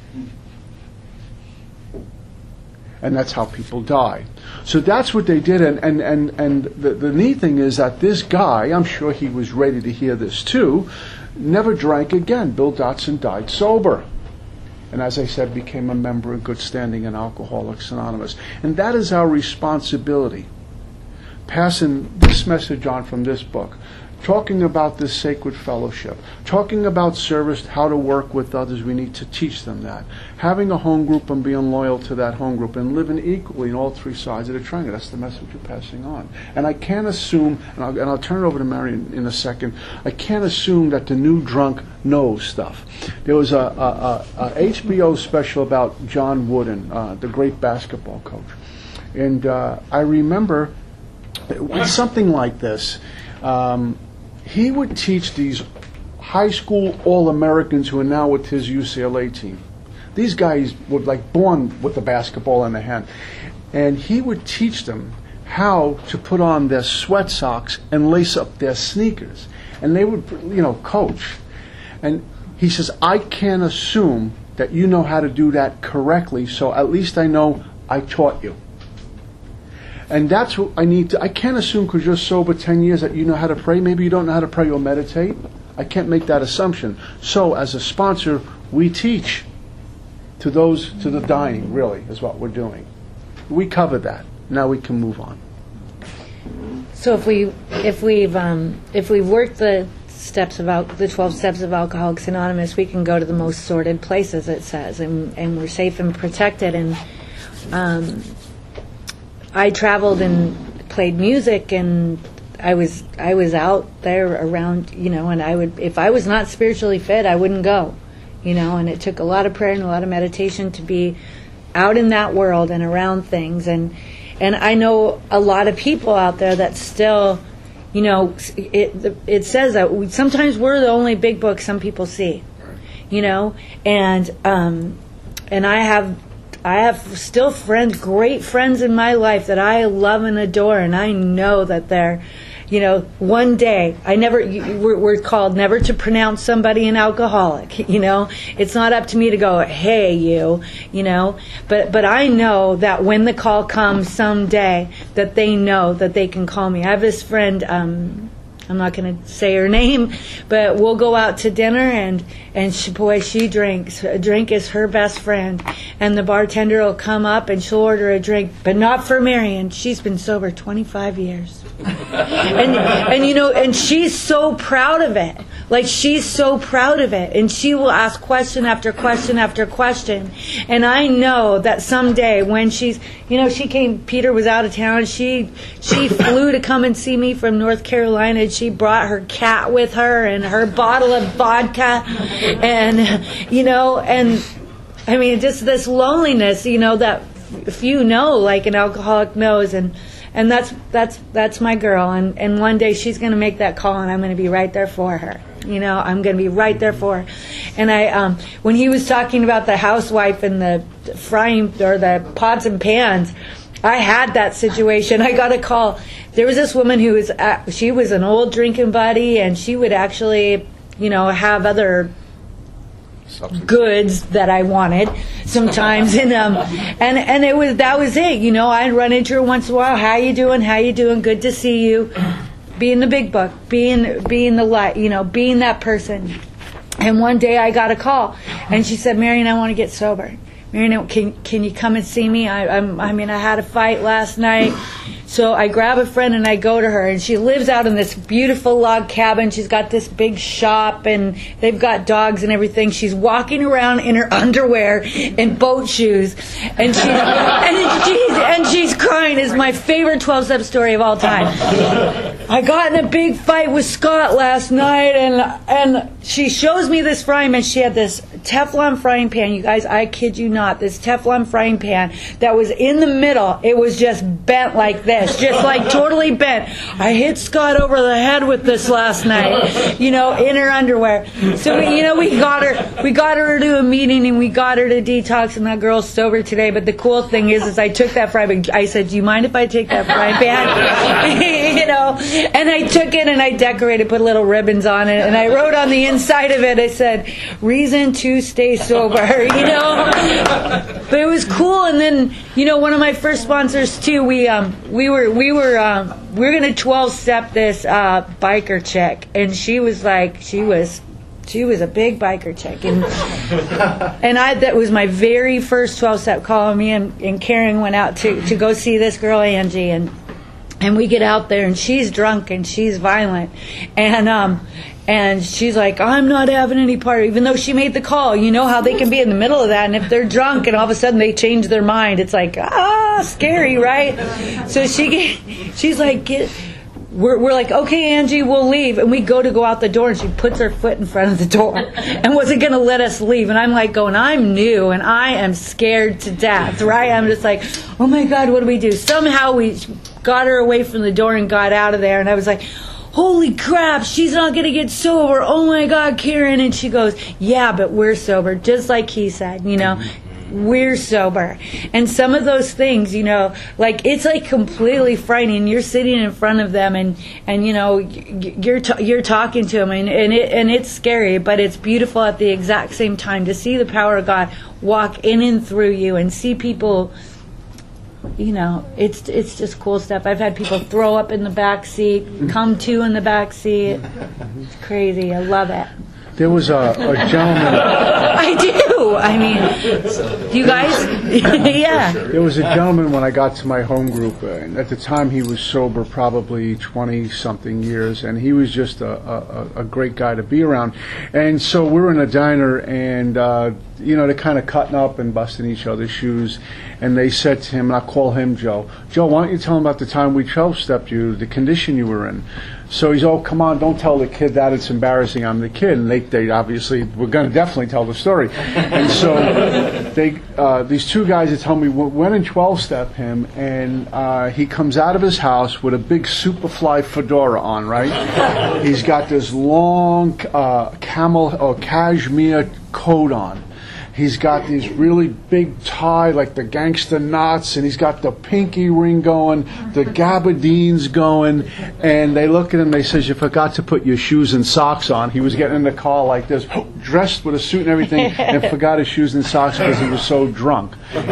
And that's how people die. So that's what they did. And, and, and, and the, the neat thing is that this guy, I'm sure he was ready to hear this too, never drank again. Bill Dotson died sober. And as I said, became a member in good standing in Alcoholics Anonymous. And that is our responsibility. Passing this message on from this book talking about this sacred fellowship, talking about service, how to work with others. We need to teach them that. Having a home group and being loyal to that home group and living equally in all three sides of the triangle. That's the message you're passing on. And I can't assume, and I'll, and I'll turn it over to Mary in, in a second, I can't assume that the new drunk knows stuff. There was a, a, a, a H B O special about John Wooden, uh, the great basketball coach. And uh, I remember something like this. Um, he would teach these high school All-Americans who are now with his U C L A team. These guys were like born with the basketball in their hand. And he would teach them how to put on their sweat socks and lace up their sneakers. And they would, you know, coach. And he says, I can't assume that you know how to do that correctly, so at least I know I taught you. And that's what I need to, I can't assume because you're sober ten years that you know how to pray. Maybe you don't know how to pray or meditate. I can't make that assumption. So as a sponsor, we teach to those, to the dying, really, is what we're doing. We covered that. Now we can move on. So if we if we've um, if we've worked the steps of al- the twelve steps of Alcoholics Anonymous, we can go to the most sordid places. It says, and and we're safe and protected. And um, I traveled and played music, and I was I was out there around, you know, and I would, if I was not spiritually fit, I wouldn't go, you know. And it took a lot of prayer and a lot of meditation to be out in that world and around things. And and I know a lot of people out there that still, you know, it it says that we, sometimes we're the only big book some people see, you know. And um, and I have. I have still friends, great friends in my life that I love and adore, and I know that they're, you know, one day, I never, we're, we're called never to pronounce somebody an alcoholic, you know. It's not up to me to go, hey, you, you know. But but I know that when the call comes someday, that they know that they can call me. I have this friend, um, I'm not going to say her name, but we'll go out to dinner, and, and she, boy, she drinks. A drink is her best friend. And the bartender will come up and she'll order a drink, but not for Marion. She's been sober twenty-five years. and, and, you know, and she's so proud of it. Like, she's so proud of it. And she will ask question after question after question. And I know that someday when she's, you know, she came, Peter was out of town. She, she flew to come and see me from North Carolina. She brought her cat with her and her bottle of vodka, and, you know, and I mean, just this loneliness, you know, that few know, like an alcoholic knows, and and that's that's that's my girl, and and one day she's going to make that call, and I'm going to be right there for her. You know, I'm going to be right there for her. And I, um, when he was talking about the housewife and the frying or the pots and pans, I had that situation. I got a call. There was this woman who was, uh, she was an old drinking buddy, and she would actually, you know, have other Substance. goods that I wanted sometimes, and um, and and it was that was it. You know, I'd run into her once in a while. How you doing? How you doing? Good to see you. Being the big book, being being the light, you know, being that person. And one day I got a call, and she said, "Marion, I want to get sober. Marion, can can you come and see me? I I'm, I mean, I had a fight last night." So I grab a friend and I go to her, and she lives out in this beautiful log cabin. She's got this big shop, and they've got dogs and everything. She's walking around in her underwear and boat shoes, and she's and she's and she's crying. It's my favorite twelve-step story of all time. I got in a big fight with Scott last night, and and she shows me this frying pan. She had this Teflon frying pan. You guys, I kid you not, this Teflon frying pan that was in the middle. It was just bent like this, just like totally bent. I hit Scott over the head with this last night, you know, in her underwear. So we, you know, we got her, we got her to a meeting, and we got her to detox, and that girl's sober today. But the cool thing is, is I took that frying pan. I said, "Do you mind if I take that frying pan?" You know, and I took it and I decorated, put little ribbons on it, and I wrote on the inside of it, I said, "Reason to stay sober," you know. But it was cool. And then, you know, one of my first sponsors too, we um we were we were um we were gonna twelve step this uh biker chick, and she was like she was she was a big biker chick, and and I that was my very first twelve step call. Me and, and Karen went out to, to go see this girl Angie, and And we get out there, and she's drunk, and she's violent. And um, and she's like, I'm not having any part, even though she made the call. You know how they can be in the middle of that, and if they're drunk and all of a sudden they change their mind, it's like, ah, scary, right? So she get, she's like, get, we're, we're like, okay, Angie, we'll leave. And we go to go out the door, and she puts her foot in front of the door and wasn't going to let us leave. And I'm like going, I'm new, and I am scared to death, right? I'm just like, oh, my God, what do we do? Somehow we got her away from the door and got out of there. And I was like, holy crap, she's not going to get sober. Oh, my God, Karen. And she goes, yeah, but we're sober, just like he said, you know. We're sober. And some of those things, you know, like, it's like completely frightening. You're sitting in front of them, and, and you know, you're t- you're talking to them, and, and, it, and it's scary, but it's beautiful at the exact same time to see the power of God walk in and through you and see people. You know, it's it's just cool stuff. I've had people throw up in the back seat, come to in the back seat. It's crazy. I love it. There was a, a gentleman. I do. I mean, do you guys? Yeah. There was a gentleman when I got to my home group, uh, and at the time he was sober probably twenty-something years, and he was just a, a, a great guy to be around. And so we're in a diner, and, uh, you know, they're kind of cutting up and busting each other's shoes. And they said to him, and I'll call him Joe, Joe, why don't you tell him about the time we twelve-stepped you, the condition you were in? So he's, oh, come on, don't tell the kid that. It's embarrassing. I'm the kid. And they, they obviously were going to definitely tell the story. And so they, uh, these two guys that tell me went and twelve-step him, and uh, he comes out of his house with a big Superfly fedora on, right? He's got this long uh, camel or cashmere coat on. He's got these really big tie, like the gangster knots, and he's got the pinky ring going, the gabardines going, and they look at him, they says, you forgot to put your shoes and socks on. He was getting in the car like this, dressed with a suit and everything, and forgot his shoes and socks because he was so drunk. And,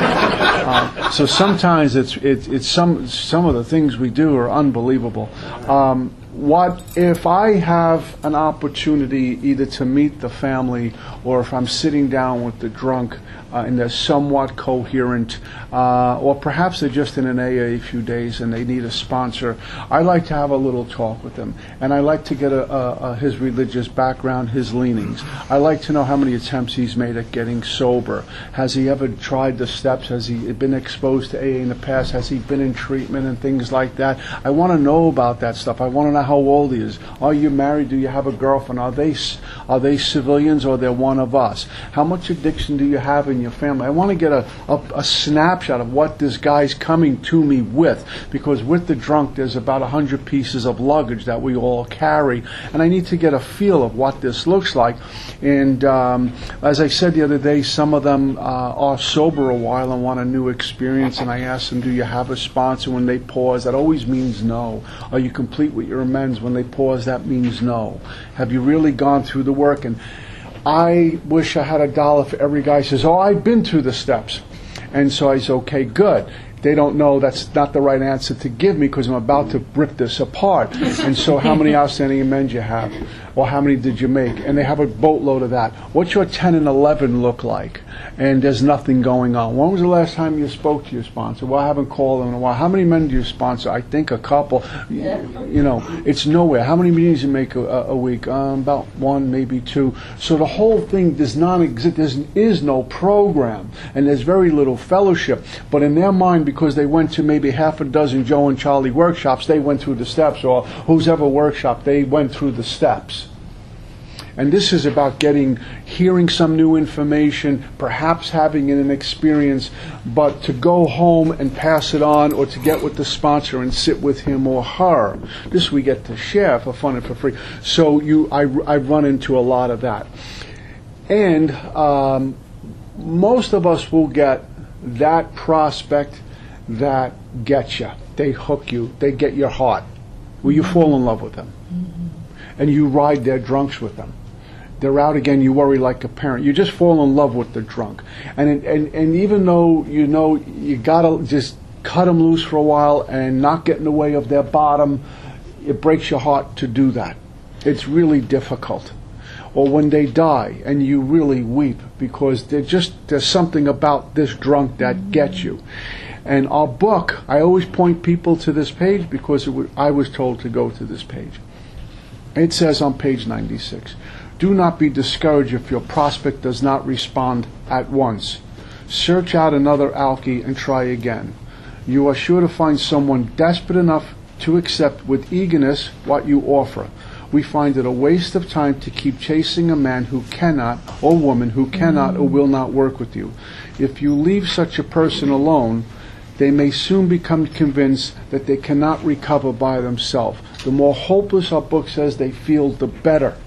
uh, so sometimes it's, it, it's some, some of the things we do are unbelievable. Um, What if I have an opportunity either to meet the family, or if I'm sitting down with the drunk uh, and they're somewhat coherent, uh, or perhaps they're just in an A A a few days and they need a sponsor, I like to have a little talk with them. And I like to get a, a, a, his religious background, his leanings. I like to know how many attempts he's made at getting sober. Has he ever tried the steps? Has he been exposed to A A in the past? Has he been in treatment and things like that? I want to know about that stuff. I want to know how old he is. Are you married? Do you have a girlfriend? Are they are they civilians, or they're one of us? How much addiction do you have in your family? I want to get a, a, a snapshot of what this guy's coming to me with, because with the drunk there's about a hundred pieces of luggage that we all carry, and I need to get a feel of what this looks like. And um, as I said the other day, some of them uh, are sober a while and want a new experience, and I ask them, do you have a sponsor? When they pause, that always means no. Are you complete with your amends? When they pause, that means no. Have you really gone through the work? And I wish I had a dollar for every guy who says, oh, I've been through the steps. And so I say, okay, good. They don't know that's not the right answer to give me, because I'm about to rip this apart. And so how many outstanding amends you have? Or how many did you make? And they have a boatload of that. What's your ten and eleven look like? And there's nothing going on. When was the last time you spoke to your sponsor? Well, I haven't called them in a while. How many men do you sponsor? I think a couple. You know, it's nowhere. How many meetings do you make a, a week? Um, about one, maybe two. So the whole thing does not exist. There is no program, and there's very little fellowship. But in their mind, because they went to maybe half a dozen Joe and Charlie workshops, they went through the steps, or whose ever workshop, they went through the steps. And this is about getting, hearing some new information, perhaps having an experience, but to go home and pass it on, or to get with the sponsor and sit with him or her. This we get to share for fun and for free. So you, I, I run into a lot of that. And um, most of us will get that prospect that gets you. They hook you. They get your heart. Well, you fall in love with them. And you ride their drunks with them. They're out again, you worry like a parent. You just fall in love with the drunk. And and and even though you know you gotta just cut them loose for a while and not get in the way of their bottom, it breaks your heart to do that. It's really difficult. Or when they die and you really weep, because they're just, there's something about this drunk that gets you. And our book, I always point people to this page because it w- I was told to go to this page. It says on page ninety-six, do not be discouraged if your prospect does not respond at once. Search out another alky and try again. You are sure to find someone desperate enough to accept with eagerness what you offer. We find it a waste of time to keep chasing a man who cannot, or woman who cannot or will not work with you. If you leave such a person alone, they may soon become convinced that they cannot recover by themselves. The more hopeless our book says they feel, the better.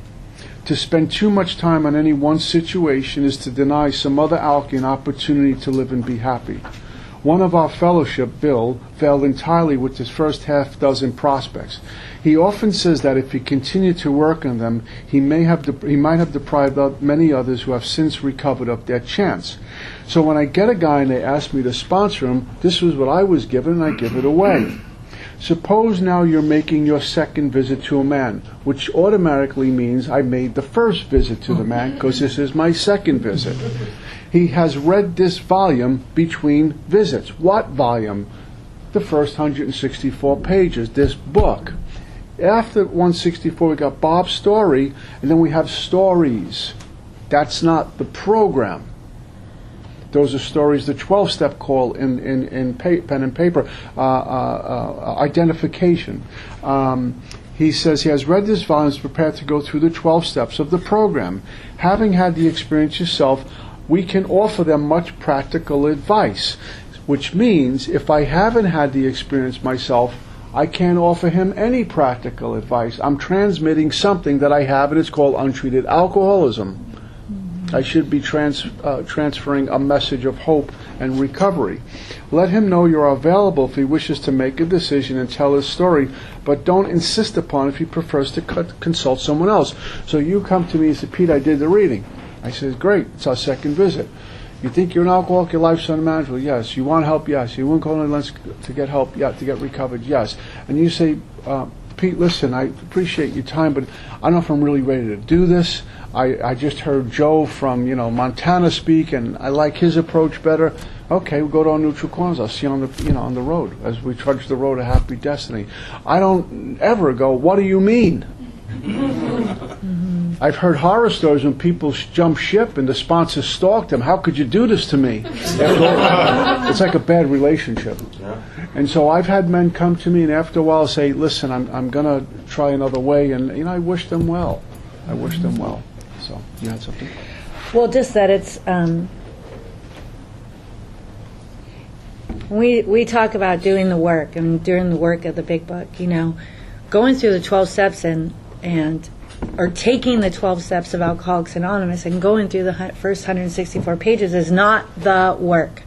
To spend too much time on any one situation is to deny some other alky an opportunity to live and be happy. One of our fellowship, Bill, failed entirely with his first half dozen prospects. He often says that if he continued to work on them, he may have de- he might have deprived many others who have since recovered of their chance. So when I get a guy and they ask me to sponsor him, this was what I was given and I give it away. Suppose now you're making your second visit to a man, which automatically means I made the first visit to the man because this is my second visit. He has read this volume between visits. What volume? The first one hundred sixty-four pages, this book. After one sixty-four, we got Bob's story, and then we have stories. That's not the program. Those are stories, the twelve-step call in, in, in pa- pen and paper, uh, uh, uh, identification. Um, he says he has read this volume and is prepared to go through the twelve steps of the program. Having had the experience yourself, we can offer them much practical advice, which means if I haven't had the experience myself, I can't offer him any practical advice. I'm transmitting something that I have, and it's called untreated alcoholism. I should be trans, uh, transferring a message of hope and recovery. Let him know you're available if he wishes to make a decision and tell his story, but don't insist upon if he prefers to cut, consult someone else. So you come to me and say, Pete, I did the reading. I said, great, it's our second visit. You think you're an alcoholic, your life's unmanageable? Yes. You want help? Yes. You want to to get help? Yeah, to get recovered? Yes. And you say, uh, Pete, listen, I appreciate your time, but I don't know if I'm really ready to do this. I, I just heard Joe from, you know, Montana speak, and I like his approach better. Okay, we'll go to our neutral corners. I'll see you on the, you know, on the road as we trudge the road to happy destiny. I don't ever go, what do you mean? I've heard horror stories when people sh- jump ship and the sponsor stalked them. How could you do this to me? It's like a bad relationship. Yeah. And so I've had men come to me and after a while say, listen, I'm I'm going to try another way. And, you know, I wish them well. I wish them well. So, you had something? Well, just that it's, um, we we talk about doing the work and doing the work of the big book, you know, going through the twelve steps and, and or taking the twelve steps of Alcoholics Anonymous and going through the hu- first one hundred sixty-four pages is not the work.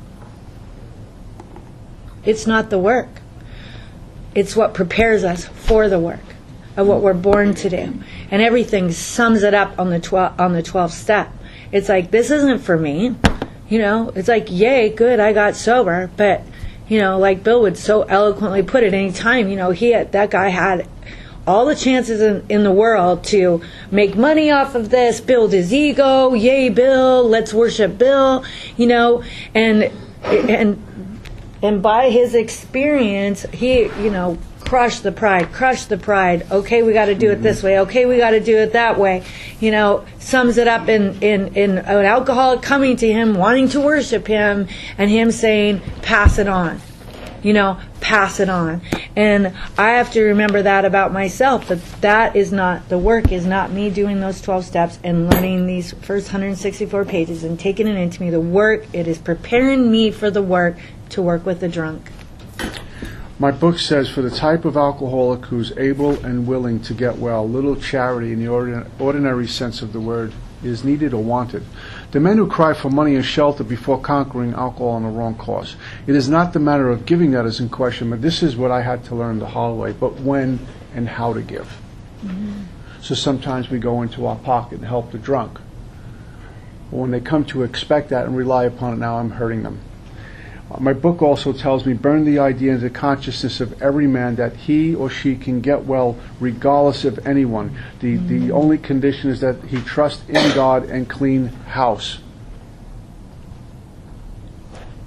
It's not the work. It's what prepares us for the work of what we're born to do. And everything sums it up on the twelve on the twelfth step. It's like, this isn't for me. You know, it's like, yay, good, I got sober. But, you know, like Bill would so eloquently put it, any time, you know, he had, that guy had all the chances in, in the world to make money off of this, build his ego, yay, Bill, let's worship Bill, you know, and and and by his experience, he, you know, crushed the pride, crushed the pride. Okay, we got to do it this way. Okay, we got to do it that way. You know, sums it up in, in, in an alcoholic coming to him, wanting to worship him, and him saying, pass it on. You know, pass it on. And I have to remember that about myself, that that is not, the work is not me doing those twelve steps and learning these first one hundred sixty-four pages and taking it into me. The work, it is preparing me for the work to work with the drunk. My book says, for the type of alcoholic who's able and willing to get well, little charity in the ordin- ordinary sense of the word is needed or wanted. The men who cry for money and shelter before conquering alcohol on the wrong course. It is not the matter of giving that is in question, but this is what I had to learn the hard way, but when and how to give. Mm-hmm. So sometimes we go into our pocket and help the drunk. But when they come to expect that and rely upon it, now I'm hurting them. My book also tells me, burn the idea into the consciousness of every man that he or she can get well regardless of anyone. The the only condition is that he trusts in God and clean house.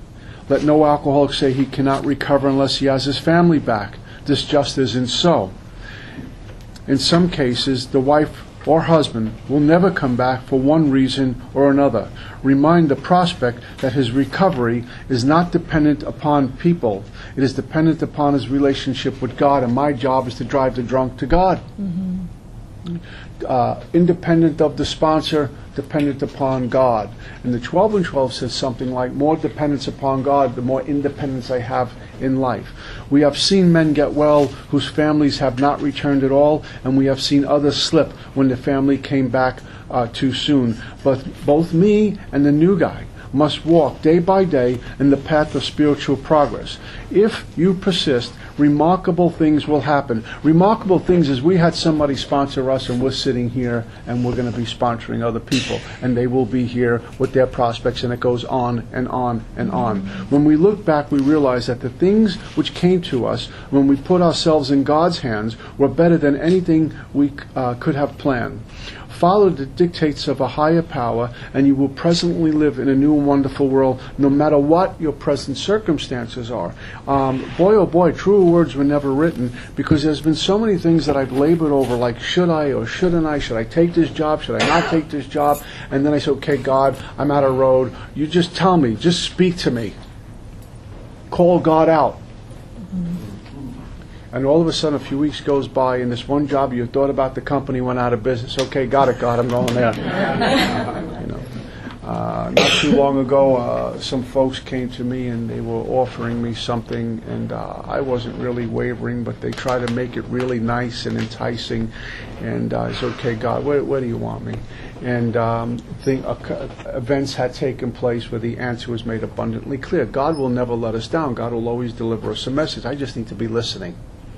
Let no alcoholic say he cannot recover unless he has his family back. This just isn't so. In some cases, the wife or husband will never come back for one reason or another. Remind the prospect that his recovery is not dependent upon people. It is dependent upon his relationship with God, and my job is to drive the drunk to God. Mm-hmm. Uh, independent of the sponsor, dependent upon God. And the twelve and twelve says something like, more dependence upon God, the more independence I have in life. We have seen men get well whose families have not returned at all, and we have seen others slip when the family came back uh, too soon. But both me and the new guy must walk day by day in the path of spiritual progress. If you persist, remarkable things will happen. Remarkable things is we had somebody sponsor us, and we're sitting here and we're going to be sponsoring other people, and they will be here with their prospects, and it goes on and on and on. When we look back, we realize that the things which came to us when we put ourselves in God's hands were better than anything we uh, could have planned. Follow the dictates of a higher power, and you will presently live in a new and wonderful world, no matter what your present circumstances are. Um, boy, oh boy, truer words were never written, because there's been so many things that I've labored over, like should I or shouldn't I? Should I take this job? Should I not take this job? And then I say, okay, God, I'm out of road. You just tell me. Just speak to me. Call God out. And all of a sudden, a few weeks goes by, and this one job you thought about, the company went out of business. Okay, got it, God, I'm going there. you know, uh, not too long ago, uh, some folks came to me and they were offering me something, and uh, I wasn't really wavering, but they tried to make it really nice and enticing. And uh, I said, okay, God, where, where do you want me? And um, thing, uh, events had taken place where the answer was made abundantly clear. God will never let us down. God will always deliver us a message. I just need to be listening.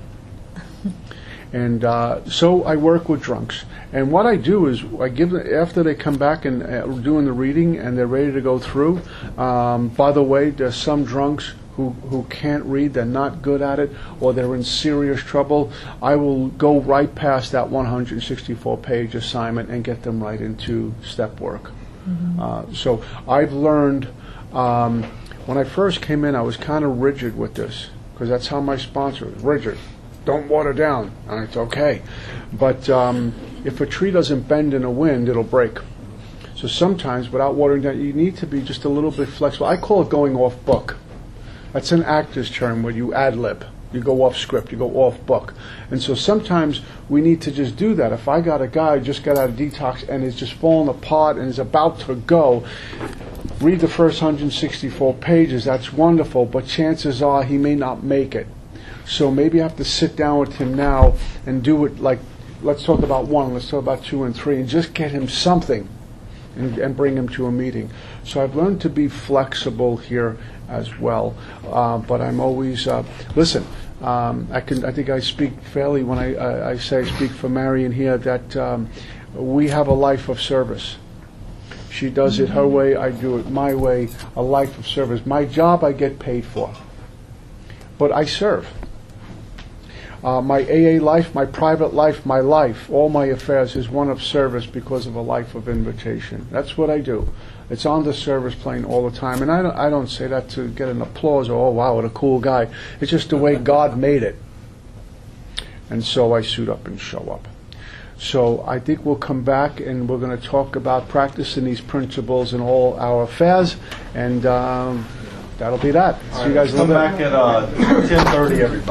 And uh, so I work with drunks. And what I do is I give them, after they come back and uh, doing the reading and they're ready to go through. Um, by the way, there's some drunks who, who can't read, they're not good at it, or they're in serious trouble. I will go right past that one hundred sixty-four page assignment and get them right into step work. Mm-hmm. Uh, so I've learned, um, when I first came in, I was kind of rigid with this, because that's how my sponsor is, rigid. Don't water down. And it's okay. But um, if a tree doesn't bend in a wind, it'll break. So sometimes, without watering down, you need to be just a little bit flexible. I call it going off book. That's an actor's term where you ad-lib. You go off script. You go off book. And so sometimes we need to just do that. If I got a guy who just got out of detox and is just falling apart and is about to go, read the first one hundred sixty-four pages. That's wonderful. But chances are he may not make it. So maybe I have to sit down with him now and do it like, let's talk about one, let's talk about two and three, and just get him something and, and bring him to a meeting. So I've learned to be flexible here as well. Uh, but I'm always, uh, listen, um, I can. I think I speak fairly when I, I, I say I speak for Marion here, that um, we have a life of service. She does it her way, I do it my way, a life of service. My job I get paid for, but I serve. Uh, my A A life, my private life, my life, all my affairs is one of service because of a life of invitation. That's what I do. It's on the service plane all the time. And I don't, I don't say that to get an applause or, oh, wow, what a cool guy. It's just the way God made it. And so I suit up and show up. So I think we'll come back and we're going to talk about practicing these principles in all our affairs. And um, that'll be that. See you guys a little bit. Come back at uh, ten thirty, everybody.